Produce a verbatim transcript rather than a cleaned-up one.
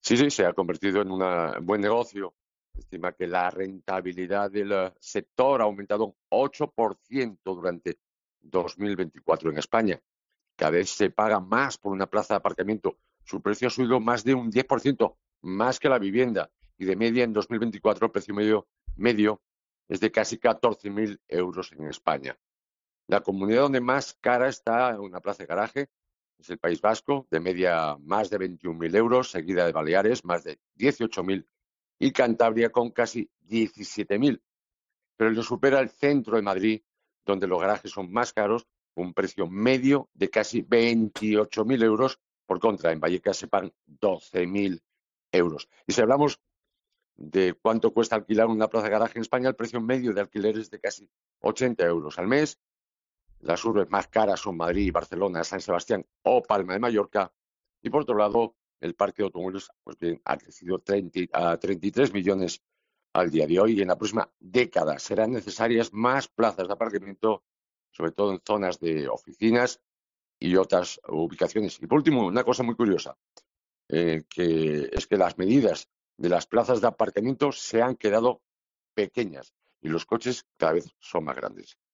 Sí, sí, se ha convertido en una- un buen negocio. Estima que la rentabilidad del eh, sector ha aumentado un ocho por ciento durante dos mil veinticuatro en España. Cada vez se paga más por una plaza de aparcamiento. Su precio ha subido más de un diez por ciento, más que la vivienda. Y de media en dos mil veinticuatro el precio medio, medio es de casi catorce mil euros en España. La comunidad donde más cara está una plaza de garaje es el País Vasco, de media más de veintiún mil euros, seguida de Baleares, más de dieciocho mil, y Cantabria con casi diecisiete mil. Pero lo supera el centro de Madrid, donde los garajes son más caros, un precio medio de casi veintiocho mil euros. Por contra, en Vallecas se pagan doce mil euros. Y si hablamos de cuánto cuesta alquilar una plaza de garaje en España, el precio medio de alquiler es de casi ochenta euros al mes. Las urbes más caras son Madrid, Barcelona, San Sebastián o Palma de Mallorca. Y por otro lado, el parque de automóviles pues bien, ha crecido treinta a treinta y tres millones al día de hoy y en la próxima década serán necesarias más plazas de aparcamiento, sobre todo en zonas de oficinas y otras ubicaciones. Y por último, una cosa muy curiosa, eh, que es que las medidas de las plazas de aparcamiento se han quedado pequeñas y los coches cada vez son más grandes.